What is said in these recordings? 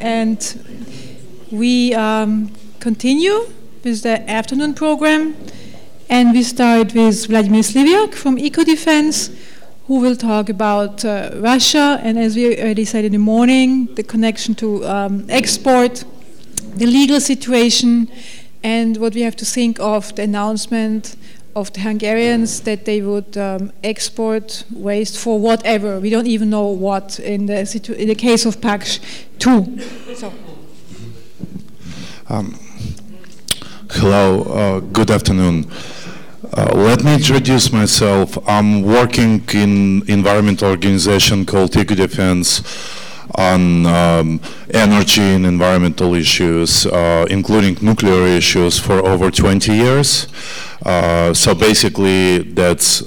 and we continue with the afternoon program, and we start with Vladimir Sliviak from EcoDefense, who will talk about Russia, and as we already said in the morning, the connection to export, the legal situation, and what we have to think of the announcement of the Hungarians that they would export waste for whatever. We don't even know what in the case of Paksh 2. So. Hello, good afternoon. Let me introduce myself. I'm working in environmental organization called EcoDefense on energy and environmental issues, including nuclear issues, for over 20 years. So basically, that's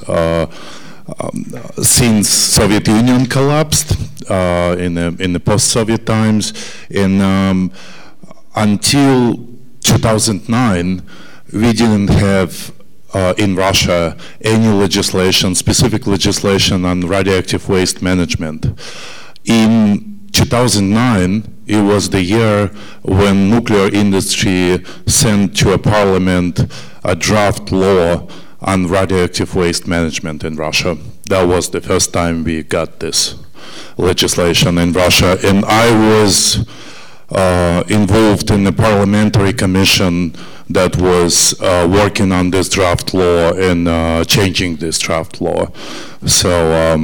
since Soviet Union collapsed in the post-Soviet times, and until 2009, we didn't have in Russia any legislation, specific legislation on radioactive waste management. In 2009, it was the year when nuclear industry sent to a parliament a draft law on radioactive waste management in Russia. That was the first time we got this legislation in Russia, and I was involved in the parliamentary commission that was working on this draft law and changing this draft law. So,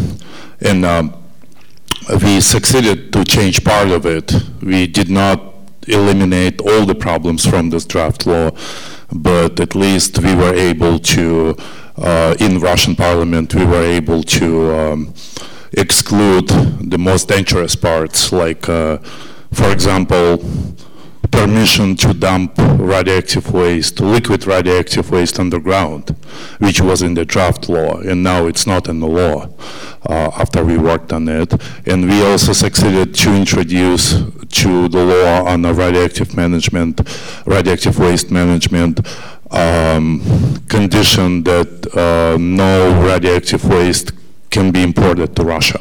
we succeeded to change part of it. We did not eliminate all the problems from this draft law, but at least we were able to, in Russian parliament, we were able to exclude the most dangerous parts, like, for example, permission to dump radioactive waste, liquid radioactive waste underground, which was in the draft law, and now it's not in the law after we worked on it. And we also succeeded to introduce to the law on the radioactive waste management, condition that no radioactive waste can be imported to Russia.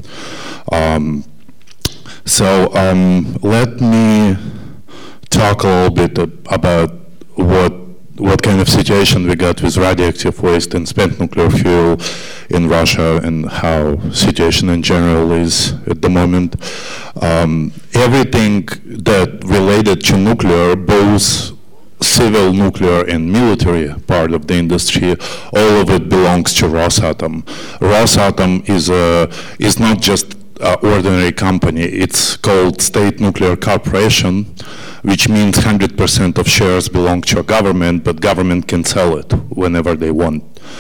So let me talk a little bit about what kind of situation we got with radioactive waste and spent nuclear fuel in Russia, and how situation in general is at the moment. Everything that related to nuclear, both civil nuclear and military part of the industry, all of it belongs to Rosatom. Rosatom is not just an ordinary company. It's called State Nuclear Corporation, which means 100% of shares belong to a government, but government can sell it whenever they want.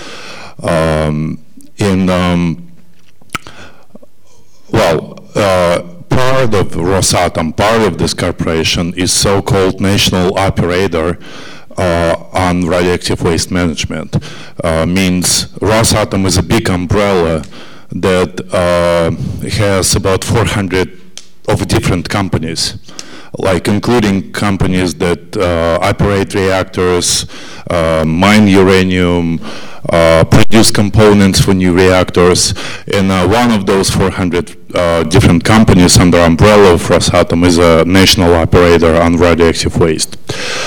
Part of Rosatom, part of this corporation, is so-called national operator on radioactive waste management. Means Rosatom is a big umbrella that has about 400 of different companies, like including companies that operate reactors, mine uranium, produce components for new reactors, and one of those 400 different companies under umbrella of Rosatom is a national operator on radioactive waste.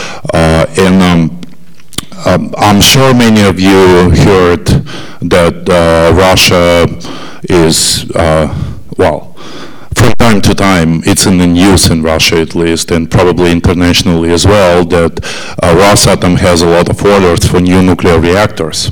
I'm sure many of you heard that Russia is, from time to time, it's in the news in Russia at least, and probably internationally as well, that Rosatom has a lot of orders for new nuclear reactors.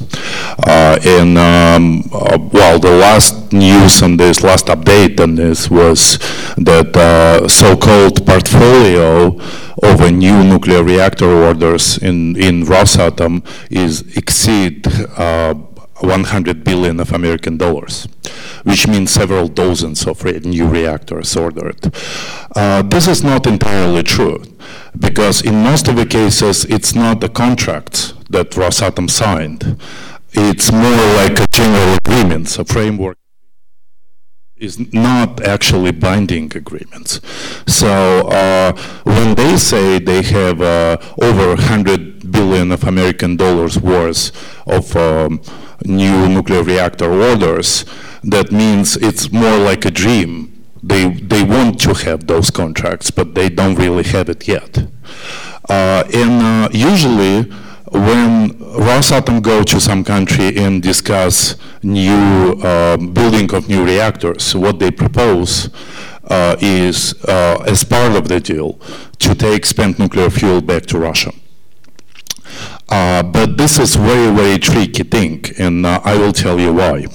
The last news on this, last update on this was that so-called portfolio of a new nuclear reactor orders in Rosatom exceed 100 billion of American dollars, which means several dozens of new reactors ordered. This is not entirely true, because in most of the cases, it's not the contracts that Rosatom signed. It's more like a general agreements, a framework is not actually binding agreements. So when they say they have over 100 billion of American dollars worth of new nuclear reactor orders, that means it's more like a dream They want to have those contracts, but they don't really have it yet. And usually, when Rosatom go to some country and discuss new building of new reactors, what they propose is, as part of the deal, to take spent nuclear fuel back to Russia. But this is very, very tricky thing, and I will tell you why.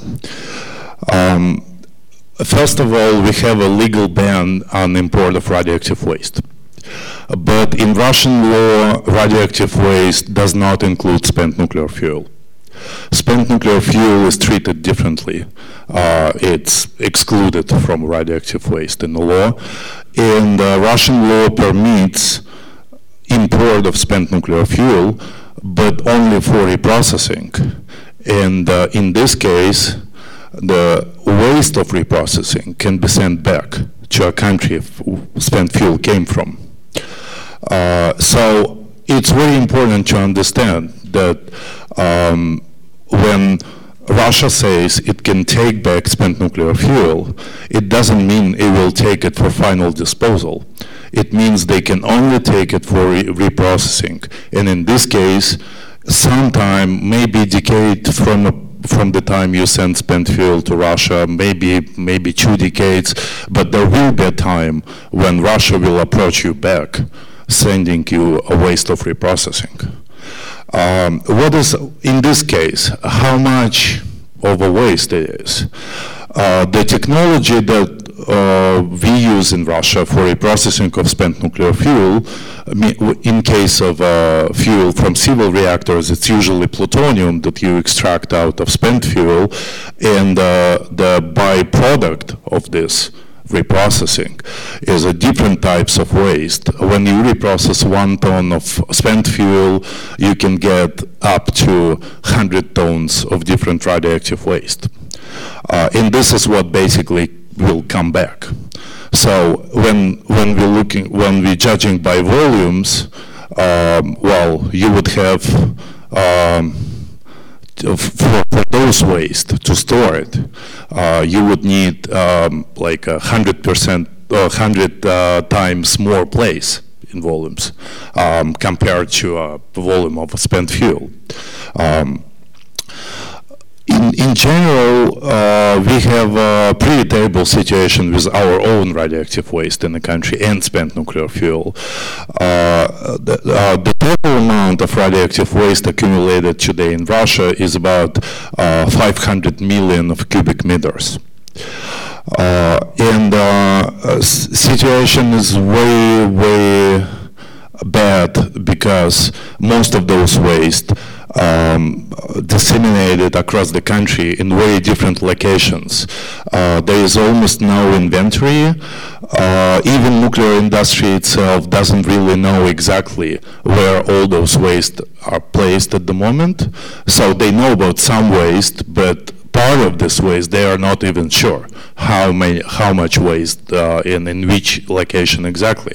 First of all, we have a legal ban on import of radioactive waste. But in Russian law, radioactive waste does not include spent nuclear fuel. Spent nuclear fuel is treated differently. It's excluded from radioactive waste in the law. And Russian law permits import of spent nuclear fuel, but only for reprocessing. And in this case, the waste of reprocessing can be sent back to a country spent fuel came from. So it's very important to understand that when Russia says it can take back spent nuclear fuel, it doesn't mean it will take it for final disposal. It means they can only take it for reprocessing. And in this case, sometime, maybe a decade from the time you send spent fuel to Russia, maybe 2 decades, but there will be a time when Russia will approach you back, sending you a waste of reprocessing. What is, in this case, how much of a waste it is? The technology that we use in Russia for reprocessing of spent nuclear fuel, in case of fuel from civil reactors, it's usually plutonium that you extract out of spent fuel, and the byproduct of this reprocessing is a different types of waste. When you reprocess 1 ton of spent fuel, you can get up to 100 tons of different radioactive waste. And this is what basically will come back. So when we're judging by volumes, well, you would have for those waste to store it, you would need like 100%, 100 times more place in volumes compared to a volume of spent fuel. In general, we have a pretty terrible situation with our own radioactive waste in the country and spent nuclear fuel. The total amount of radioactive waste accumulated today in Russia is about 500 million of cubic meters. And situation is way, way bad because most of those waste disseminated across the country in very different locations. There is almost no inventory. Even nuclear industry itself doesn't really know exactly where all those waste are placed at the moment. So they know about some waste, but part of this waste they are not even sure how much waste and in which location exactly.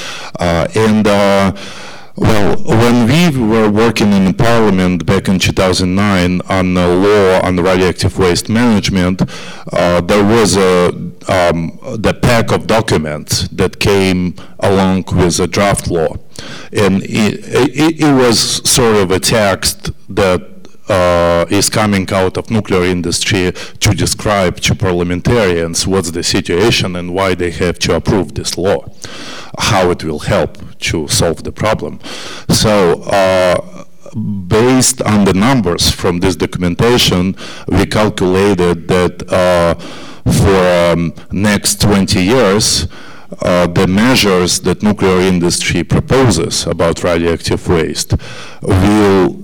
Well, when we were working in the Parliament back in 2009 on the law on radioactive waste management, there was the pack of documents that came along with a draft law. And it was sort of a text that is coming out of nuclear industry to describe to parliamentarians what's the situation and why they have to approve this law, how it will help to solve the problem. So based on the numbers from this documentation, we calculated that for next 20 years, the measures that nuclear industry proposes about radioactive waste will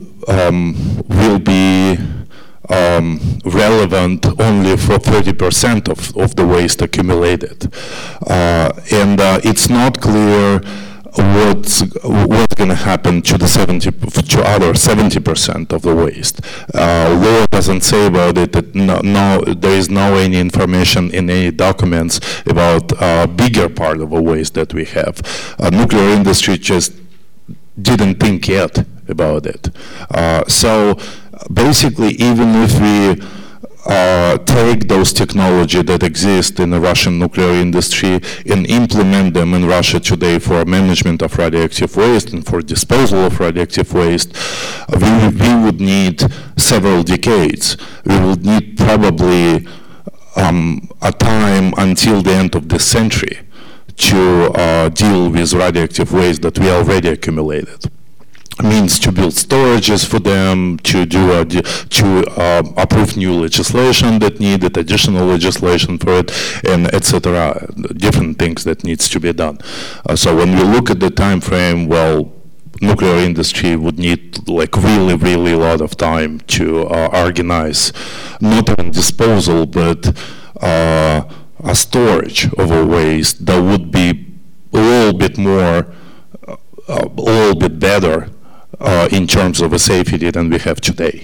be relevant only for 30% of the waste accumulated. And it's not clear what's going to happen to the other 70% of the waste. Law doesn't say about it. There is no any information in any documents about a bigger part of the waste that we have. Nuclear industry just didn't think yet about it. So basically, even if we take those technology that exist in the Russian nuclear industry and implement them in Russia today for management of radioactive waste and for disposal of radioactive waste, we would need several decades. We would need probably a time until the end of this century to deal with radioactive waste that we already accumulated. Means to build storages for them, to approve new legislation that needed, additional legislation for it, and etc. Different things that needs to be done. So when we look at the time frame, well, nuclear industry would need like really a lot of time to organize not even disposal, but a storage of a waste that would be a little bit more, a little bit better in terms of a safety than we have today.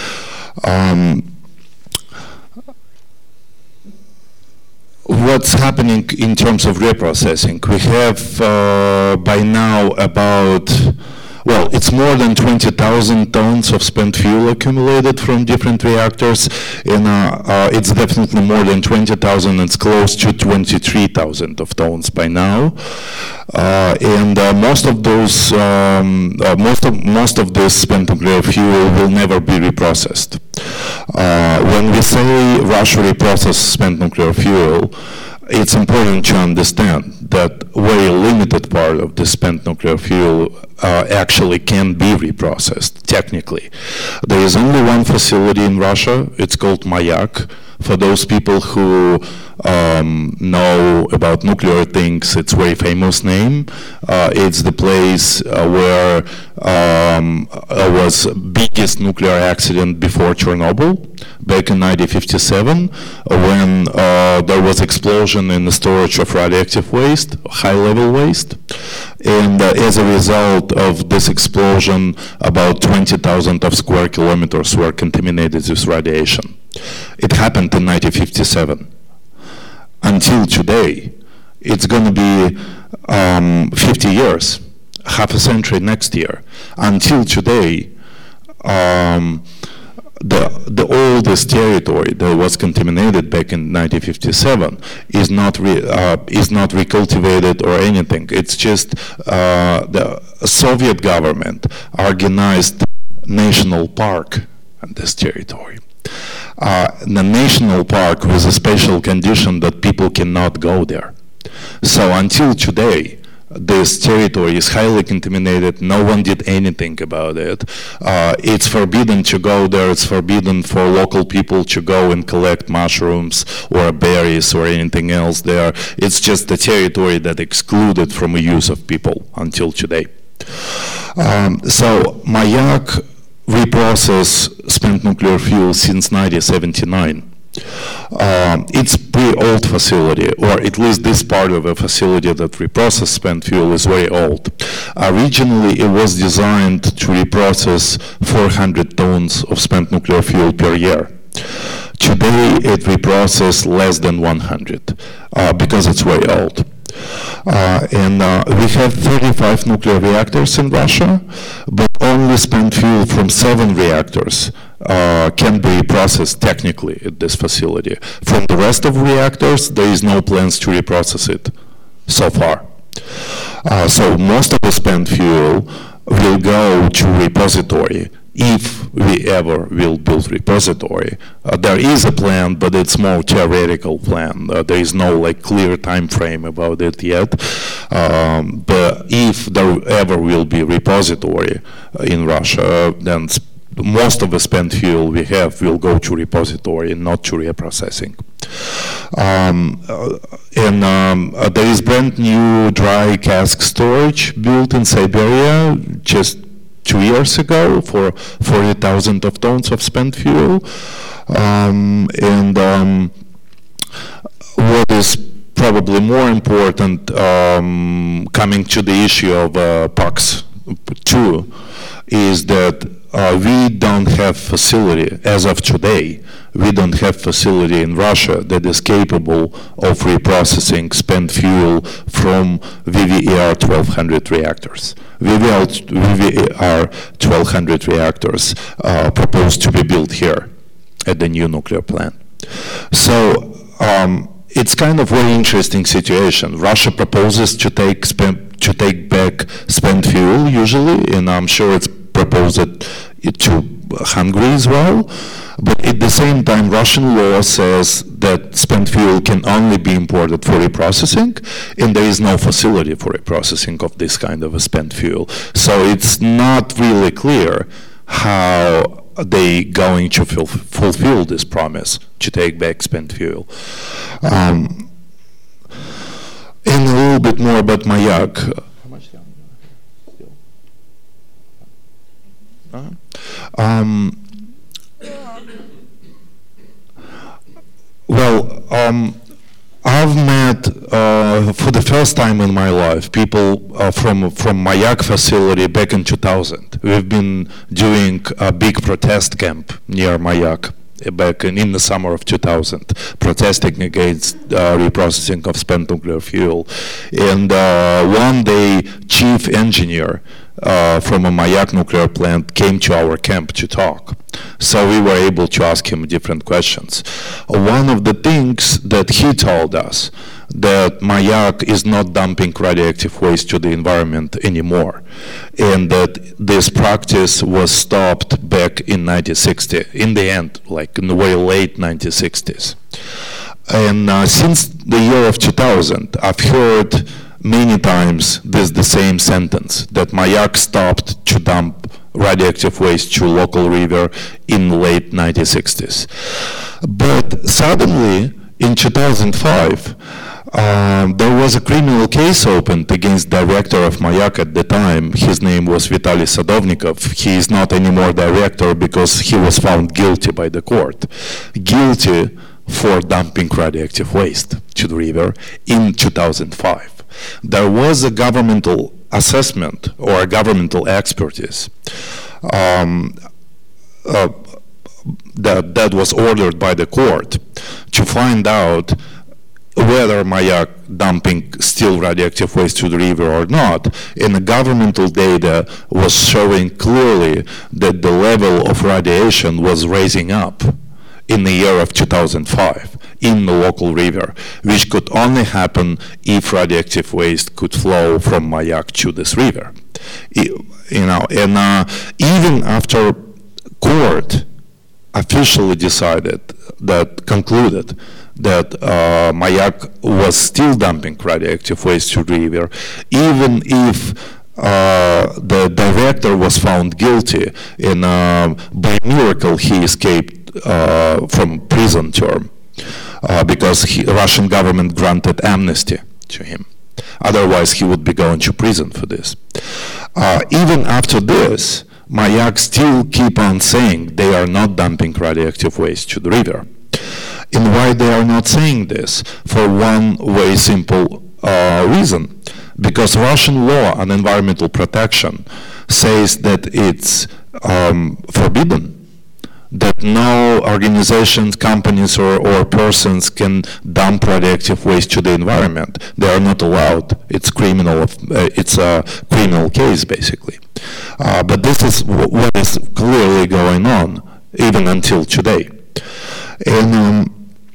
What's happening in terms of reprocessing? We have by now about, well, it's more than 20,000 tons of spent fuel accumulated from different reactors, and it's definitely more than 20,000. It's close to 23,000 of tons by now, and most of those, most of this spent nuclear fuel will never be reprocessed. When we say Russia reprocesses spent nuclear fuel, it's important to understand that very limited part of the spent nuclear fuel actually can be reprocessed, technically. There is only one facility in Russia, it's called Mayak. For those people who know about nuclear things, it's a very famous name. It's the place where was biggest nuclear accident before Chernobyl, back in 1957, when there was explosion in the storage of radioactive waste, high-level waste. And as a result of this explosion, about 20,000 of square kilometers were contaminated with radiation. It happened in 1957. Until today, it's going to be 50 years, half a century next year. Until today, the oldest territory that was contaminated back in 1957 is not recultivated or anything. It's just the Soviet government organized national park on this territory. The national park was a special condition that people cannot go there. So until today, this territory is highly contaminated. No one did anything about it. It's forbidden to go there. It's forbidden for local people to go and collect mushrooms or berries or anything else there. It's just a territory that excluded from the use of people until today. So Mayak reprocess spent nuclear fuel since 1979. It's a pretty old facility, or at least this part of a facility that reprocesses spent fuel is very old. Originally, it was designed to reprocess 400 tons of spent nuclear fuel per year. Today, it reprocesses less than 100 because it's very old. We have 35 nuclear reactors in Russia, but only spent fuel from 7 reactors can be processed technically at this facility. From the rest of reactors, there is no plans to reprocess it so far. So most of the spent fuel will go to repository if we ever will build repository. There is a plan, but it's more theoretical plan. There is no like clear time frame about it yet. But if there ever will be repository in Russia, then most of the spent fuel we have will go to repository and not to reprocessing. There is brand new dry cask storage built in Siberia just 2 years ago for 40,000 of tons of spent fuel. What is probably more important, coming to the issue of PAX-2, is that we don't have facility, as of today, we don't have facility in Russia that is capable of reprocessing spent fuel from VVER 1200 reactors. VVER 1200 reactors proposed to be built here at the new nuclear plant. So it's kind of very interesting situation. Russia proposes to take back spent fuel usually, and I'm sure it's proposed it to Hungary as well. But at the same time, Russian law says that spent fuel can only be imported for reprocessing, and there is no facility for reprocessing of this kind of a spent fuel. So it's not really clear how they going to fulfill this promise to take back spent fuel. And a little bit more about Mayak. How much time? I've met for the first time in my life people from Mayak facility back in 2000. We've been doing a big protest camp near Mayak back in the summer of 2000, protesting against reprocessing of spent nuclear fuel. And one day, chief engineer from a Mayak nuclear plant came to our camp to talk. So we were able to ask him different questions. One of the things that he told us, that Mayak is not dumping radioactive waste to the environment anymore, and that this practice was stopped back in 1960, in the end, like in the very late 1960s. And since the year of 2000, I've heard many times the same sentence, that Mayak stopped to dump radioactive waste to local river in the late 1960s. But suddenly, in 2005, there was a criminal case opened against director of Mayak at the time. His name was Vitaly Sadovnikov. He is not anymore director because he was found guilty by the court. Guilty for dumping radioactive waste to the river in 2005. There was a governmental assessment or a governmental expertise that was ordered by the court to find out whether Mayak dumping still radioactive waste to the river or not. And the governmental data was showing clearly that the level of radiation was raising up in the year of 2005 in the local river, which could only happen if radioactive waste could flow from Mayak to this river. Even after court officially concluded that Mayak was still dumping radioactive waste to the river, even if the director was found guilty and by miracle he escaped from prison term because Russian government granted amnesty to him. Otherwise he would be going to prison for this. Even after this, Mayak still keep on saying they are not dumping radioactive waste to the river. And why they are not saying this? For one very simple reason. Because Russian law on environmental protection says that it's forbidden, that no organizations, companies, or persons can dump radioactive waste to the environment. They are not allowed. It's criminal. It's a criminal case, basically. But this is what is clearly going on, even until today. And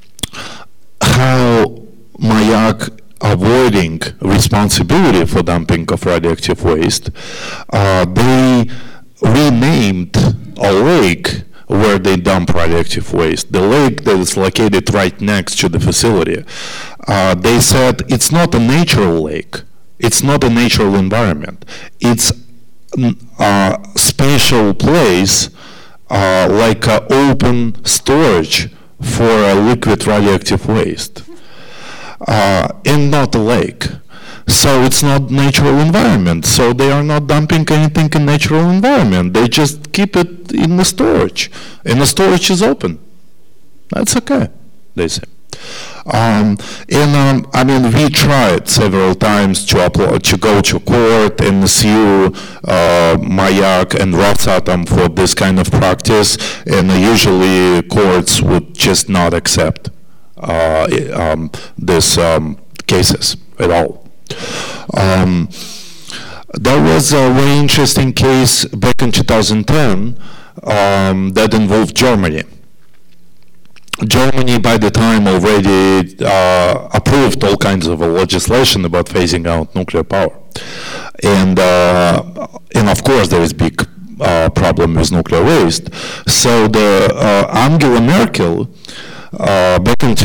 how Mayak avoiding responsibility for dumping of radioactive waste, they renamed a lake where they dump radioactive waste. The lake that is located right next to the facility. They said it's not a natural lake. It's not a natural environment. It's a special place like an open storage for a liquid radioactive waste. And not a lake. So it's not natural environment. So they are not dumping anything in natural environment. They just keep it in the storage. And the storage is open. That's okay, they say. We tried several times to go to court and sue Mayak and Rosatom for this kind of practice, and usually courts would just not accept these cases at all. There was a very interesting case back in 2010 that involved Germany. Germany, by the time, already approved all kinds of legislation about phasing out nuclear power, and of course there is big problem with nuclear waste. So the Angela Merkel, back in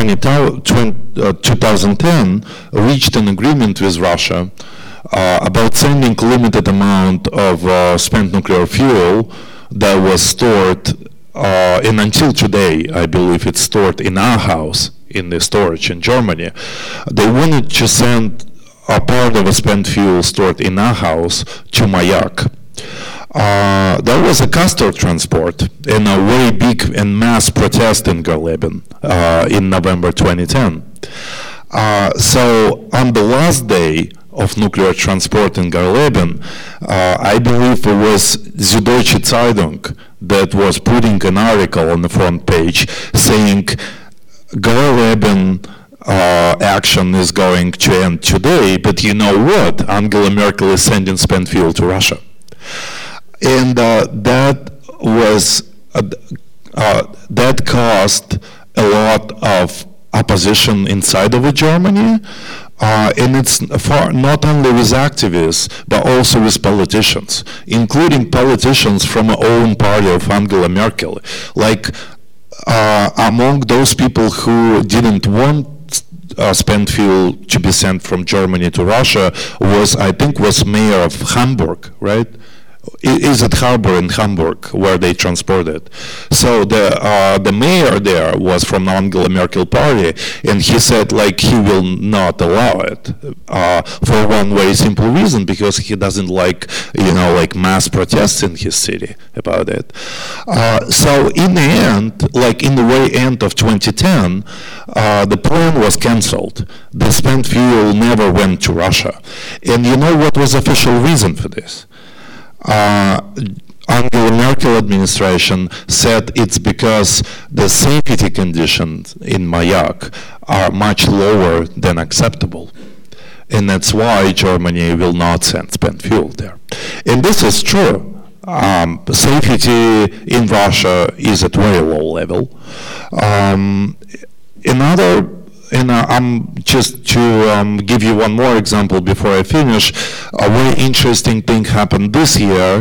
2010, reached an agreement with Russia about sending limited amount of spent nuclear fuel that was stored, and until today, I believe it's stored in our house, in the storage in Germany. They wanted to send a part of a spent fuel stored in our house to Mayak. There was a Castor transport and a very big and mass protest in Gorleben in November 2010. So on the last day of nuclear transport in Gorleben, I believe it was Süddeutsche Zeitung that was putting an article on the front page saying Gorleben action is going to end today, but you know what? Angela Merkel is sending spent fuel to Russia. And that caused a lot of opposition inside of Germany, and it's not only with activists, but also with politicians, including politicians from our own party of Angela Merkel. Like among those people who didn't want spent fuel to be sent from Germany to Russia was, I think, was mayor of Hamburg, right? Is it harbor in Hamburg where they transported? So the mayor there was from the Angela Merkel party, and he said like he will not allow it for one very simple reason, because he doesn't like like mass protests in his city about it. So in the end, like in the very end of 2010, the plan was cancelled. The spent fuel never went to Russia, and you know what was the official reason for this? Angela Merkel administration said it's because the safety conditions in Mayak are much lower than acceptable. And that's why Germany will not send spent fuel there. And this is true. Safety in Russia is at very low level. Just to give you one more example before I finish, a very interesting thing happened this year,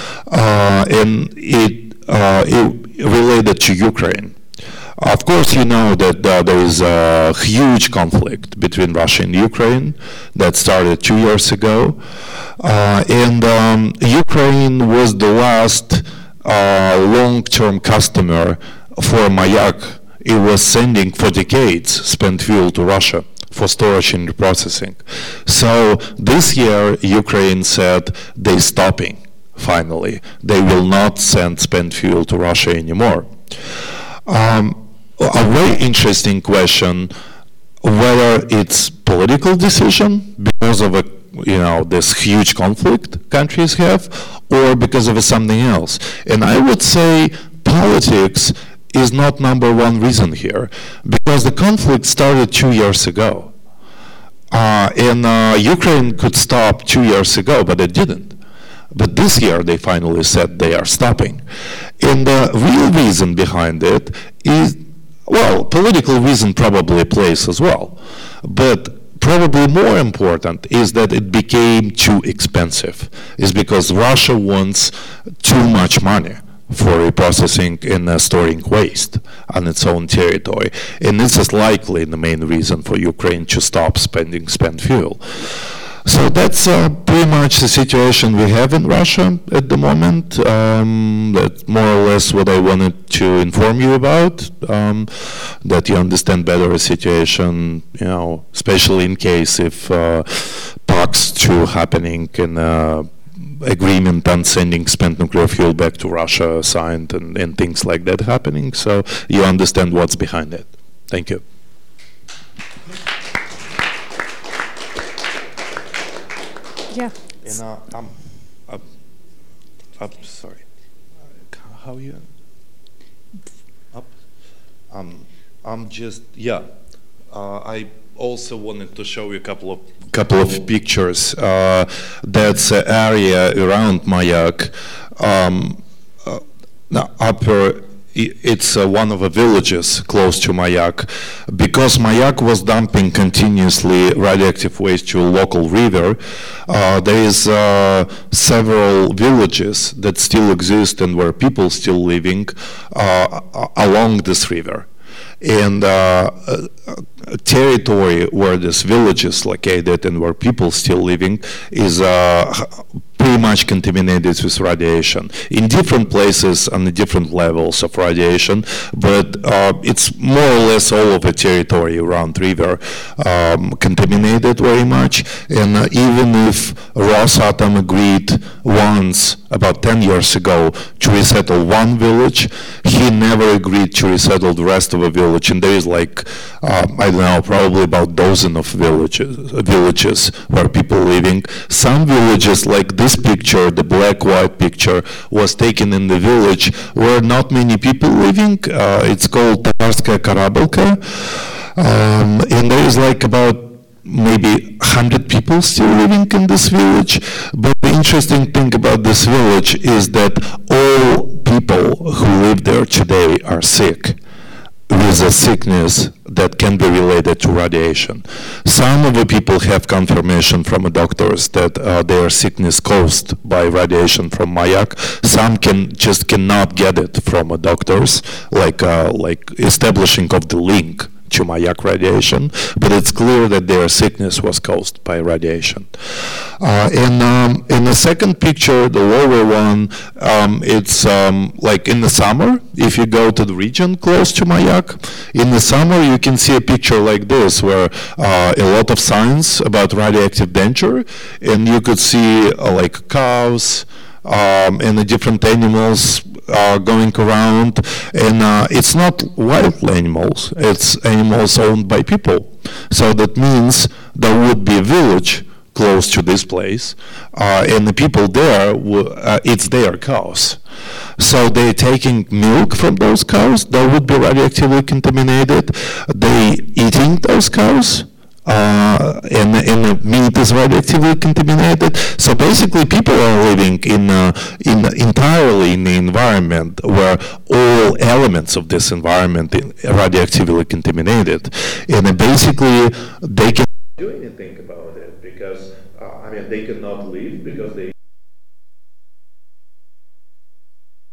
and it related to Ukraine. Of course, you know that there is a huge conflict between Russia and Ukraine that started 2 years ago, and Ukraine was the last long-term customer for Mayak. It was sending for decades spent fuel to Russia for storage and reprocessing. So this year, Ukraine said they're stopping, finally. They will not send spent fuel to Russia anymore. A very interesting question, whether it's political decision because of this huge conflict countries have, or because of something else. And I would say politics is not number one reason here, because the conflict started 2 years ago. And Ukraine could stop 2 years ago, but it didn't. But this year they finally said they are stopping. And the real reason behind it is, well, political reason probably plays as well. But probably more important is that it became too expensive. It's because Russia wants too much money for reprocessing and storing waste on its own territory. And this is likely the main reason for Ukraine to stop spending spent fuel. So that's pretty much the situation we have in Russia at the moment. That's more or less what I wanted to inform you about, that you understand better the situation, especially in case if PAX 2 happening and agreement on sending spent nuclear fuel back to Russia signed and things like that happening, so you understand what's behind it. Thank you. Yeah. And I'm sorry. How you? Up. I'm just I also wanted to show you a couple of pictures. That's an area around Mayak, upper it's one of the villages close to Mayak. Because Mayak was dumping continuously radioactive waste to a local river, there is several villages that still exist and where people still living along this river. And territory where this village is located and where people still living is pretty much contaminated with radiation in different places and the different levels of radiation, but it's more or less all of the territory around river contaminated very much. And even if Rosatom agreed once about 10 years ago to resettle one village, he never agreed to resettle the rest of the village. And there is like I don't know, probably about a dozen of villages where people living. Some villages, like this picture, the black-white picture, was taken in the village where not many people living. It's called Tatarskaya Karabelka, and there is like about maybe 100 people still living in this village. But the interesting thing about this village is that all people who live there today are sick with a sickness that can be related to radiation. Some of the people have confirmation from the doctors that their sickness caused by radiation from Mayak. Some cannot get it from the doctors, like establishing of the link to Mayak radiation, but it's clear that their sickness was caused by radiation. In the second picture, the lower one, it's like in the summer, if you go to the region close to Mayak, in the summer you can see a picture like this, where a lot of signs about radioactive danger, and you could see like cows and the different animals going around, and it's not wild animals, it's animals owned by people. So that means there would be a village close to this place, and the people there, it's their cows. So they're taking milk from those cows that would be radioactively contaminated, they eating those cows, and the meat is radioactively contaminated. So basically people are living entirely in the environment where all elements of this environment are radioactively contaminated. And basically they cannot do anything about it because, they cannot live because they